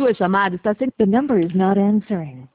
sua chamada está sendo... The number is not answering.